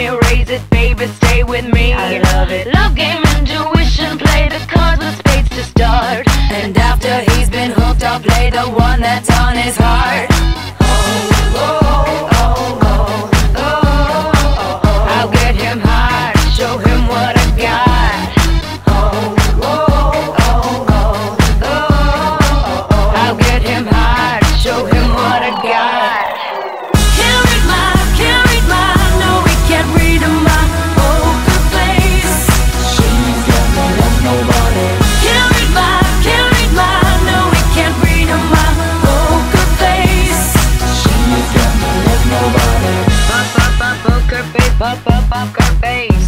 erase it, baby, stay with me. I love it. Love game, intuition, play the cards with spades to start. And after he's been hooked, I'll play the one that's on his heart. Oh, oh, oh, oh, oh, oh, oh. I'll get him hard, show him what I got. Oh, oh, oh, oh, oh, oh, oh. I'll get him hard, show him what I got. Can't read my, no, we can't read my poker face. She's got me like nobody. Can't read my, no, we can't read my poker face. She's got me like nobody. Poker face, poker face.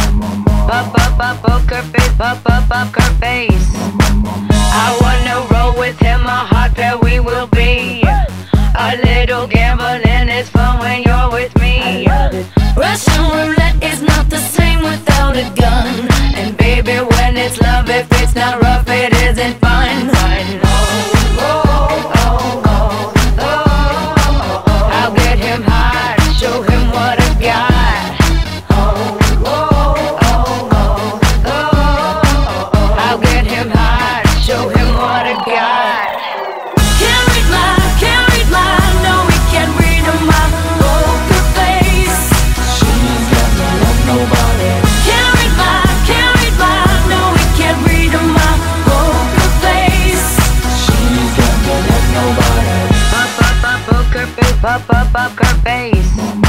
Poker face, poker face. I wanna roll with him, a hot pair we will be. A little gambling is fun when you're with me. Russian roulette is not the same without a gun. And baby, when it's love, if it's not rough, it isn't fun. Oh, oh, oh, oh, oh, oh, oh. I'll get him hard, show him what I got. Oh, oh, oh, oh, oh, oh, oh. I'll get him hard, show him what I got. Can't read my, no, we can't read my poker face. She's got me like nobody. Can't read my, no, we can't read my poker face. She's got me like nobody. Poker face, poker face.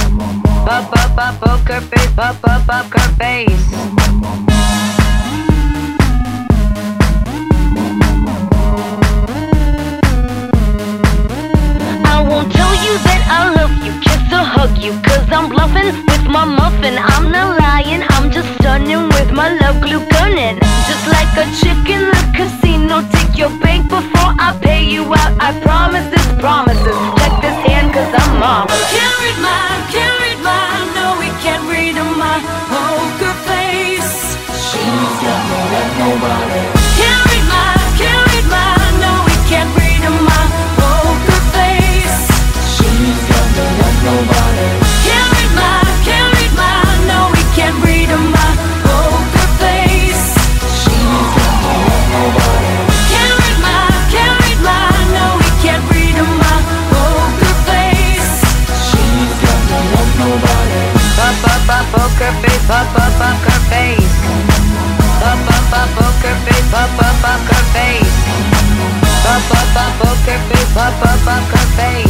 Poker face, poker face. I won't tell you that I love you, kiss or hug you, cause I'm bluffing with my muffin. I'm not lying, I'm just stunning with my love glue gunning. Just like a chick in the casino, take your bank before I pay you out. I promise this promises. Check this hand cause I'm marvelous. Can't read my, no, we can't read my poker face. She's got me like nobody. Can't read my, no, we can't read my poker face. She's got me like nobody. Can't read my, no, we can't read my poker face. She's got me like nobody. Can't read my, no, we can't read my poker face. She's got me like nobody. Poker face, poker face. Poker face, poker face. Poker face, poker face.